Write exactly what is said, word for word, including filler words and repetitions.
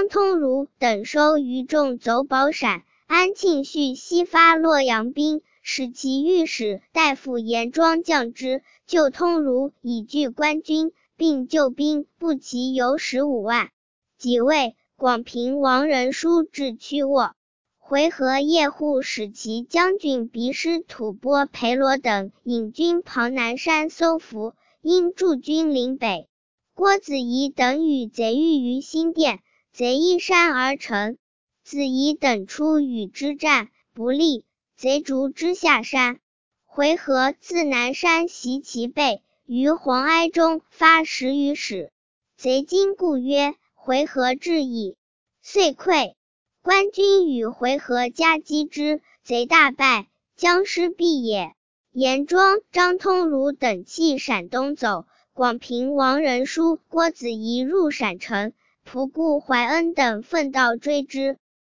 张通儒等收余众走保陕，安庆绪西发洛阳兵，使其御史大夫严庄降之，救通儒以拒官军，并救兵不齐有十五万。己未，广平王仁书至曲沃。回纥叶护使其将军鼻师吐蕃裴罗等引军庞南山搜伏，因驻军临北。郭子仪等与贼遇于新店，贼依山而城。子仪等出与之战，不利，贼逐之下山。回纥自南山袭其背，于黄埃中发十余矢。贼惊故曰：回纥至矣，遂溃。官军与回纥夹击之，贼大败，将失必也。严庄、张通儒等弃陕东走，广平王仁书、郭子仪入陕城，仆固怀恩等奋道追之。